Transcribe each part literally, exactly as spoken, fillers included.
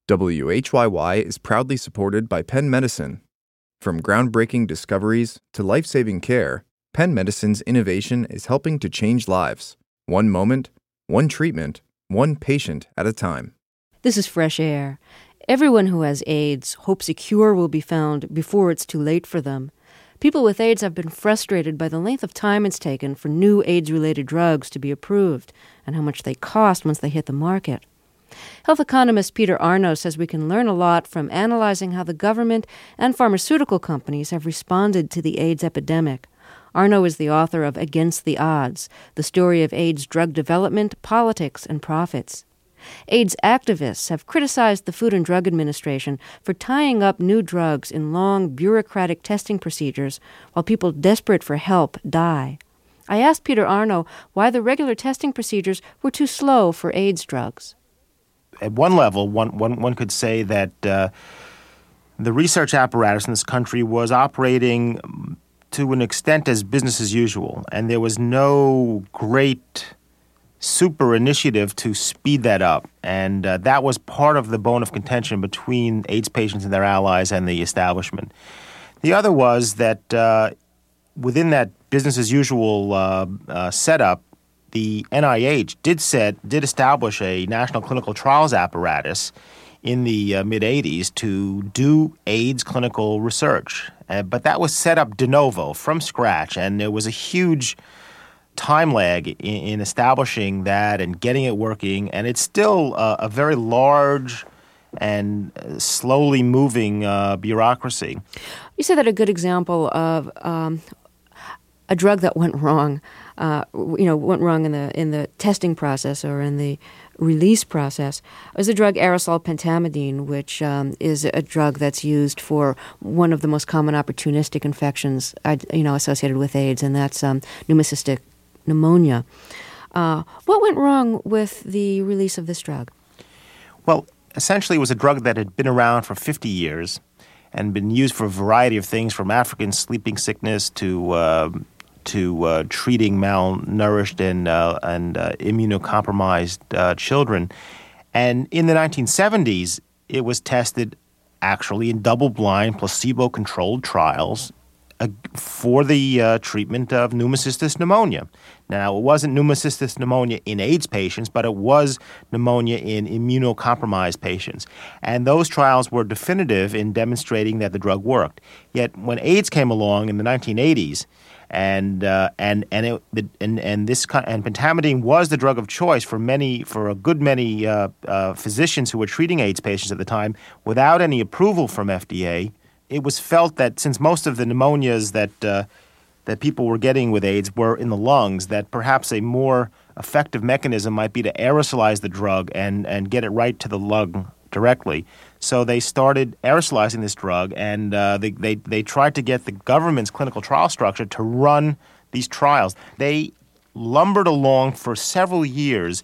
W H Y Y is proudly supported by Penn Medicine. From groundbreaking discoveries to life-saving care, Penn Medicine's innovation is helping to change lives, one moment, one treatment, one patient at a time. This is Fresh Air. Everyone who has AIDS hopes a cure will be found before it's too late for them. People with AIDS have been frustrated by the length of time it's taken for new AIDS-related drugs to be approved and how much they cost once they hit the market. Health economist Peter Arno says we can learn a lot from analyzing how the government and pharmaceutical companies have responded to the AIDS epidemic. Arno is the author of Against the Odds, the story of AIDS drug development, politics, and profits. AIDS activists have criticized the Food and Drug Administration for tying up new drugs in long, bureaucratic testing procedures while people desperate for help die. I asked Peter Arno why the regular testing procedures were too slow for AIDS drugs. At one level, one, one, one could say that uh, the research apparatus in this country was operating to an extent as business as usual, and there was no great super initiative to speed that up. And uh, that was part of the bone of contention between AIDS patients and their allies and the establishment. The other was that uh, within that business as usual uh, uh, setup, the N I H did set did establish a national clinical trials apparatus in the uh, mid-eighties to do AIDS clinical research. Uh, but that was set up de novo, from scratch, and there was a huge time lag in, in establishing that and getting it working, and it's still uh, a very large and slowly moving uh, bureaucracy. You say that a good example of um, a drug that went wrong, uh, you know, went wrong in the in the testing process or in the release process was the drug aerosol pentamidine, which um, is a drug that's used for one of the most common opportunistic infections, you know, associated with AIDS, and that's um, pneumocystic pneumonia. Uh, what went wrong with the release of this drug? Well, essentially, it was a drug that had been around for fifty years and been used for a variety of things, from African sleeping sickness to uh, to uh, treating malnourished and uh, and uh, immunocompromised uh, children. And in the nineteen seventies, it was tested actually in double-blind, placebo-controlled trials uh, for the uh, treatment of pneumocystis pneumonia. Now, it wasn't pneumocystis pneumonia in AIDS patients, but it was pneumonia in immunocompromised patients. And those trials were definitive in demonstrating that the drug worked. Yet when AIDS came along in the nineteen eighties, and uh, and and it, the, and and this and pentamidine was the drug of choice for many for a good many uh, uh, physicians who were treating AIDS patients at the time, without any approval from F D A. It was felt that since most of the pneumonias that uh, that people were getting with AIDS were in the lungs, that perhaps a more effective mechanism might be to aerosolize the drug and, and get it right to the lung directly. So they started aerosolizing this drug, and uh, they, they, they tried to get the government's clinical trial structure to run these trials. They lumbered along for several years,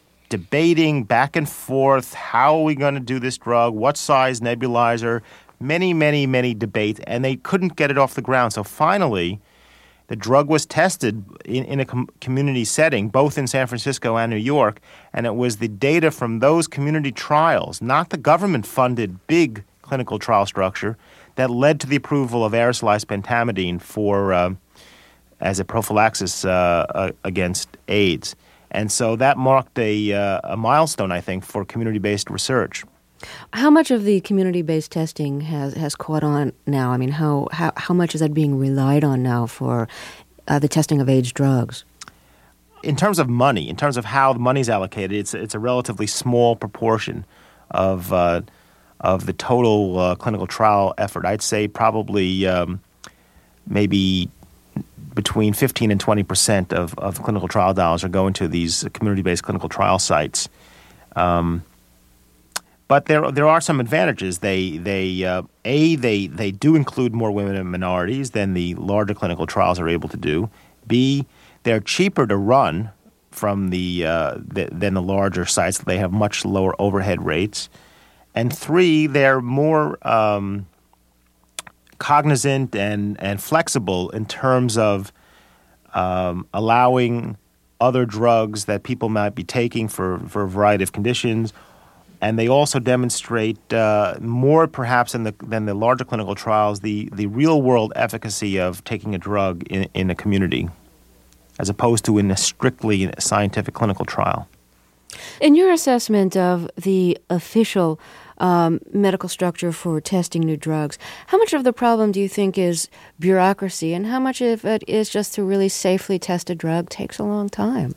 debating back and forth, how are we going to do this drug, what size nebulizer, many, many, many debates, and they couldn't get it off the ground. So finally, the drug was tested in, in a com- community setting, both in San Francisco and New York, and it was the data from those community trials, not the government-funded big clinical trial structure, that led to the approval of aerosolized pentamidine for uh, as a prophylaxis uh, uh, against AIDS. And so that marked a, uh, a milestone, I think, for community-based research. How much of the community-based testing has, has caught on now? I mean, how, how, how much is that being relied on now for uh, the testing of AIDS drugs? In terms of money, in terms of how the money is allocated, it's it's a relatively small proportion of uh, of the total uh, clinical trial effort. I'd say probably um, maybe between fifteen and twenty percent of, of clinical trial dollars are going to these community-based clinical trial sites. Um, But there there are some advantages. They they uh, a they they do include more women and minorities than the larger clinical trials are able to do. B, they're cheaper to run from the, uh, the than the larger sites. They have much lower overhead rates. And three, they're more um, cognizant and and flexible in terms of um, allowing other drugs that people might be taking for, for a variety of conditions, and they also demonstrate uh, more perhaps than the, than the larger clinical trials, the, the real-world efficacy of taking a drug in, in a community as opposed to in a strictly scientific clinical trial. In your assessment of the official um, medical structure for testing new drugs, how much of the problem do you think is bureaucracy, and how much of it is just to really safely test a drug takes a long time?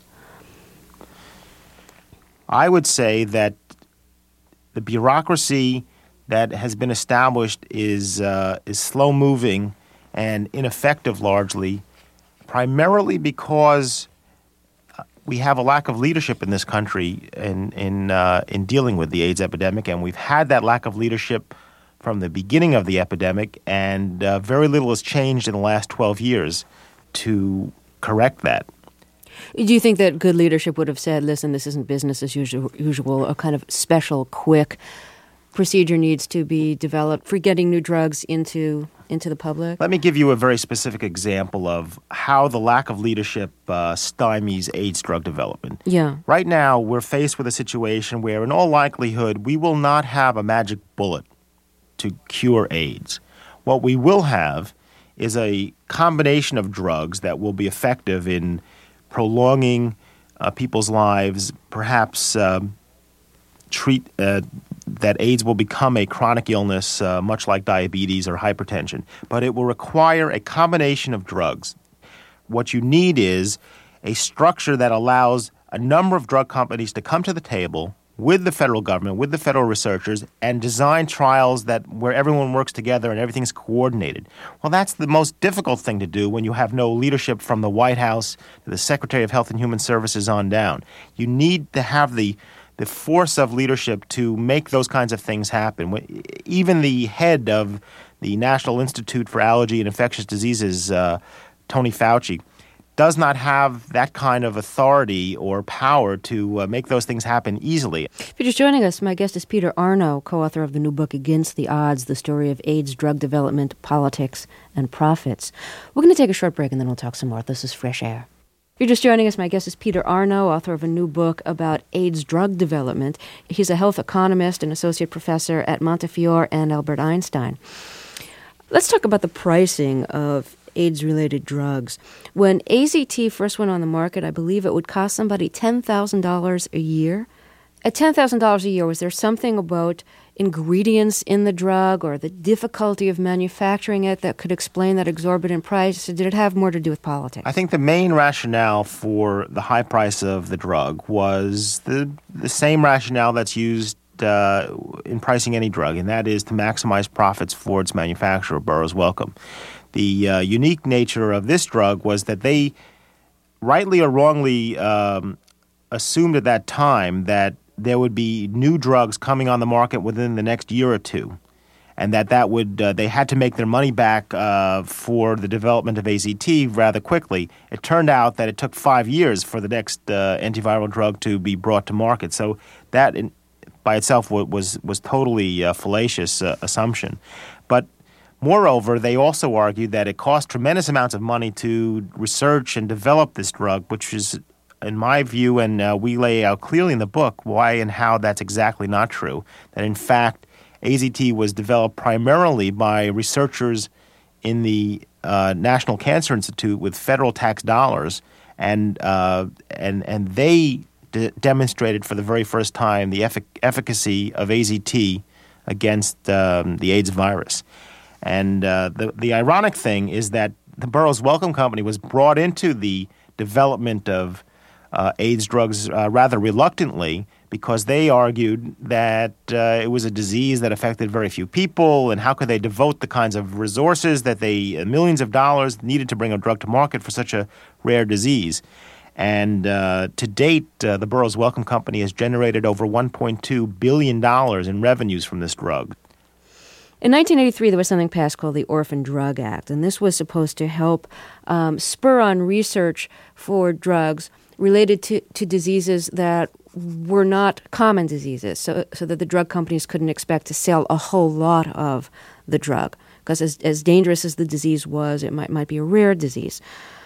I would say that the bureaucracy that has been established is uh, is slow-moving and ineffective largely, primarily because we have a lack of leadership in this country in in uh, in dealing with the AIDS epidemic, and we've had that lack of leadership from the beginning of the epidemic, and uh, very little has changed in the last twelve years to correct that. Do you think that good leadership would have said, listen, this isn't business as usual, usual, a kind of special, quick procedure needs to be developed for getting new drugs into into the public? Let me give you a very specific example of how the lack of leadership uh, stymies AIDS drug development. Yeah. Right now, we're faced with a situation where, in all likelihood, we will not have a magic bullet to cure AIDS. What we will have is a combination of drugs that will be effective in prolonging uh, people's lives, perhaps um, treat uh, that AIDS will become a chronic illness, uh, much like diabetes or hypertension. But it will require a combination of drugs. What you need is a structure that allows a number of drug companies to come to the table with the federal government, with the federal researchers, and design trials that where everyone works together and everything's coordinated. Well, that's the most difficult thing to do when you have no leadership from the White House to the Secretary of Health and Human Services on down. You need to have the the force of leadership to make those kinds of things happen. Even the head of the National Institute for Allergy and Infectious Diseases, uh, Tony Fauci, does not have that kind of authority or power to uh, make those things happen easily. If you're just joining us, my guest is Peter Arno, co-author of the new book, Against the Odds, The Story of AIDS Drug Development, Politics, and Profits. We're going to take a short break and then we'll talk some more. This is Fresh Air. If you're just joining us, my guest is Peter Arno, author of a new book about AIDS drug development. He's a health economist and associate professor at Montefiore and Albert Einstein. Let's talk about the pricing of AIDS-related drugs. When A Z T first went on the market, I believe it would cost somebody ten thousand dollars a year. At ten thousand dollars a year, was there something about ingredients in the drug or the difficulty of manufacturing it that could explain that exorbitant price? Or did it have more to do with politics? I think the main rationale for the high price of the drug was the the same rationale that's used uh, in pricing any drug, and that is to maximize profits for its manufacturer, Burroughs Wellcome. The uh, unique nature of this drug was that they, rightly or wrongly, um, assumed at that time that there would be new drugs coming on the market within the next year or two, and that that would uh, they had to make their money back uh, for the development of A Z T rather quickly. It turned out that it took five years for the next uh, antiviral drug to be brought to market. So that in, by itself was was totally uh, fallacious uh, assumption. But moreover, they also argued that it cost tremendous amounts of money to research and develop this drug, which is, in my view, and uh, we lay out clearly in the book why and how that's exactly not true, that in fact A Z T was developed primarily by researchers in the uh, National Cancer Institute with federal tax dollars, and uh, and and they de- demonstrated for the very first time the effic- efficacy of A Z T against um, the AIDS virus. And uh, the the ironic thing is that the Burroughs Wellcome Company was brought into the development of uh, AIDS drugs uh, rather reluctantly, because they argued that uh, it was a disease that affected very few people, and how could they devote the kinds of resources that they, uh, millions of dollars, needed to bring a drug to market for such a rare disease. And uh, to date, uh, the Burroughs Wellcome Company has generated over one point two billion dollars in revenues from this drug. In nineteen eighty-three, there was something passed called the Orphan Drug Act, and this was supposed to help um, spur on research for drugs related to, to diseases that were not common diseases, so so that the drug companies couldn't expect to sell a whole lot of the drug, because as, as dangerous as the disease was, it might might be a rare disease.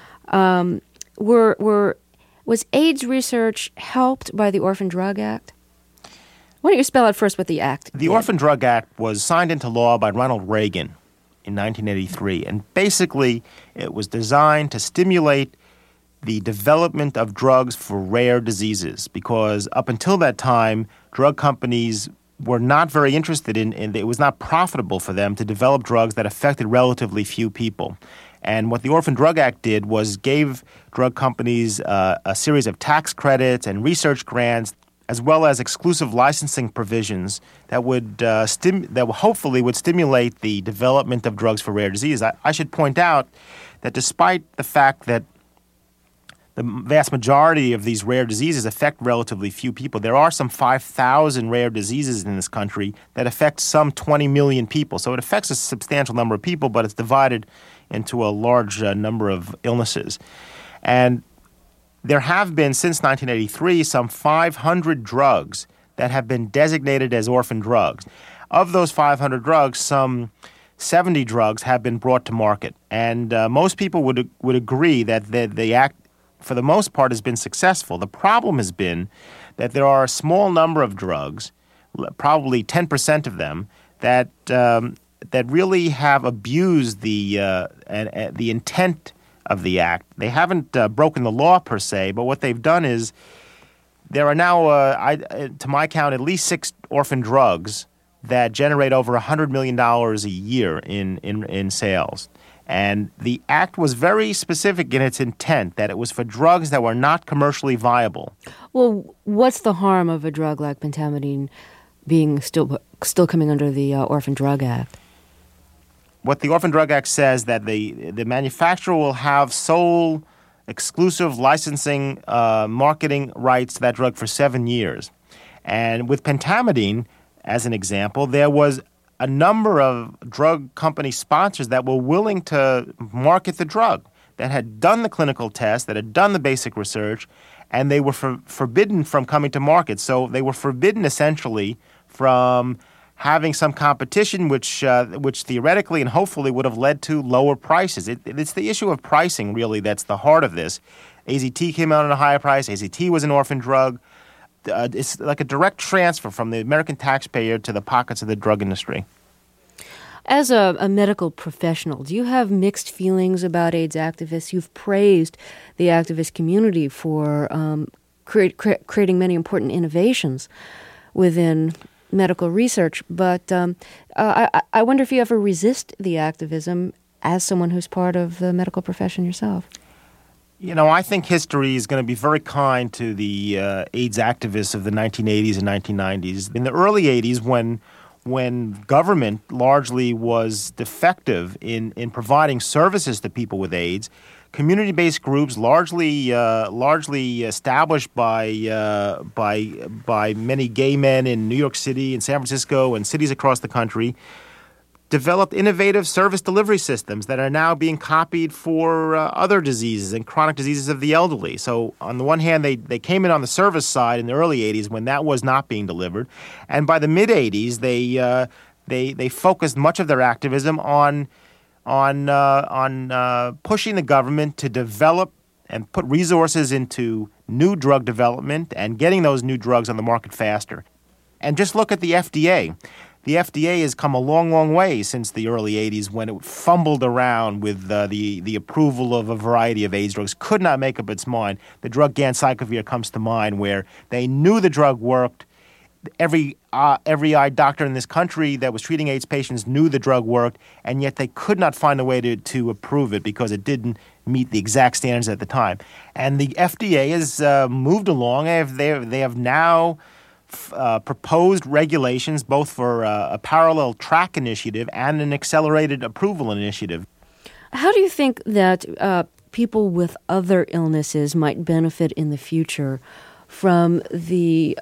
Um, were were was AIDS research helped by the Orphan Drug Act? Why don't you spell out first what the act The did? Orphan Drug Act was signed into law by Ronald Reagan in nineteen eighty-three, and basically it was designed to stimulate the development of drugs for rare diseases, because up until that time, drug companies were not very interested in, in it was not profitable for them to develop drugs that affected relatively few people. And what the Orphan Drug Act did was gave drug companies uh, a series of tax credits and research grants, as well as exclusive licensing provisions that would uh, stim- that hopefully would stimulate the development of drugs for rare disease. I, I should point out that despite the fact that the vast majority of these rare diseases affect relatively few people, there are some five thousand rare diseases in this country that affect some twenty million people. So it affects a substantial number of people, but it's divided into a large uh, number of illnesses. And there have been, since nineteen eighty-three, some five hundred drugs that have been designated as orphan drugs. Of those five hundred drugs, some seventy drugs have been brought to market. And uh, most people would would agree that the, the act, for the most part, has been successful. The problem has been that there are a small number of drugs, probably ten percent of them, that um, that really have abused the uh, and, and the intent of the act. They haven't uh, broken the law per se, but what they've done is there are now, uh, I, to my count, at least six orphan drugs that generate over one hundred million dollars a year in, in, in sales. And the act was very specific in its intent, that it was for drugs that were not commercially viable. Well, what's the harm of a drug like pentamidine being still still coming under the uh, Orphan Drug Act? What the Orphan Drug Act says that the the manufacturer will have sole exclusive licensing uh, marketing rights to that drug for seven years. And with pentamidine, as an example, there was a number of drug company sponsors that were willing to market the drug, that had done the clinical test, that had done the basic research, and they were for, forbidden from coming to market. So they were forbidden essentially from having some competition, which uh, which theoretically and hopefully would have led to lower prices. It, it's the issue of pricing, really, that's the heart of this. A Z T came out at a higher price. A Z T was an orphan drug. Uh, it's like a direct transfer from the American taxpayer to the pockets of the drug industry. As a, a medical professional, do you have mixed feelings about AIDS activists? You've praised the activist community for um, create, cre- creating many important innovations within medical research, but um, uh, I, I wonder if you ever resist the activism as someone who's part of the medical profession yourself. You know, I think history is going to be very kind to the uh, AIDS activists of the nineteen eighties and nineteen nineties. In the early eighties, when when government largely was defective in, in providing services to people with AIDS, community-based groups, largely uh, largely established by uh, by by many gay men in New York City and San Francisco and cities across the country, developed innovative service delivery systems that are now being copied for uh, other diseases and chronic diseases of the elderly. So on the one hand, they, they came in on the service side in the early eighties when that was not being delivered. And by the mid-eighties, they uh, they they focused much of their activism on on uh, on uh, pushing the government to develop and put resources into new drug development and getting those new drugs on the market faster. And just look at the F D A. The F D A has come a long, long way since the early eighties when it fumbled around with uh, the, the approval of a variety of AIDS drugs, could not make up its mind. The drug Ganciclovir comes to mind, where they knew the drug worked. Every uh, every eye doctor in this country that was treating AIDS patients knew the drug worked, and yet they could not find a way to, to approve it because it didn't meet the exact standards at the time. And the F D A has uh, moved along. They have, they have, they have now uh, proposed regulations both for uh, a parallel track initiative and an accelerated approval initiative. How do you think that uh, people with other illnesses might benefit in the future from the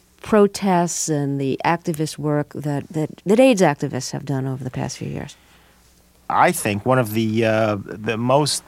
protests and the activist work that, that, that AIDS activists have done over the past few years? I think one of the uh, the most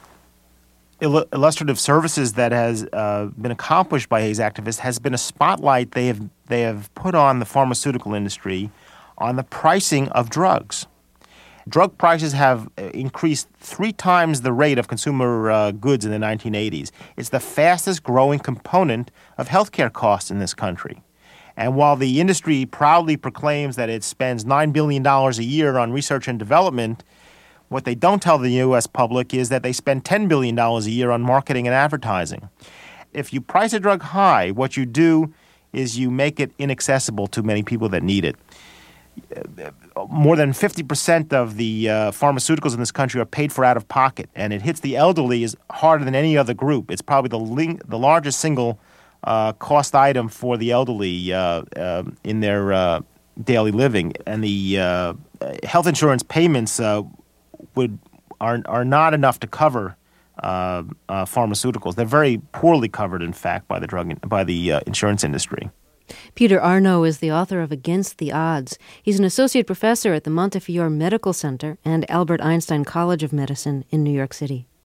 il- illustrative services that has uh, been accomplished by AIDS activists has been a spotlight they have they have put on the pharmaceutical industry on the pricing of drugs. Drug prices have increased three times the rate of consumer uh, goods in the nineteen eighties. It's the fastest growing component of healthcare costs in this country. And while the industry proudly proclaims that it spends nine billion dollars a year on research and development, what they don't tell the U S public is that they spend ten billion dollars a year on marketing and advertising. If you price a drug high, what you do is you make it inaccessible to many people that need it. More than fifty percent of the uh, pharmaceuticals in this country are paid for out of pocket, and it hits the elderly as harder than any other group. It's probably the ling- the largest single uh, cost item for the elderly uh, uh, in their uh, daily living, and the uh, health insurance payments uh, would are are not enough to cover uh, uh, pharmaceuticals. They're very poorly covered, in fact, by the drug by the uh, insurance industry. Peter Arno is the author of Against the Odds. He's an associate professor at the Montefiore Medical Center and Albert Einstein College of Medicine in New York City.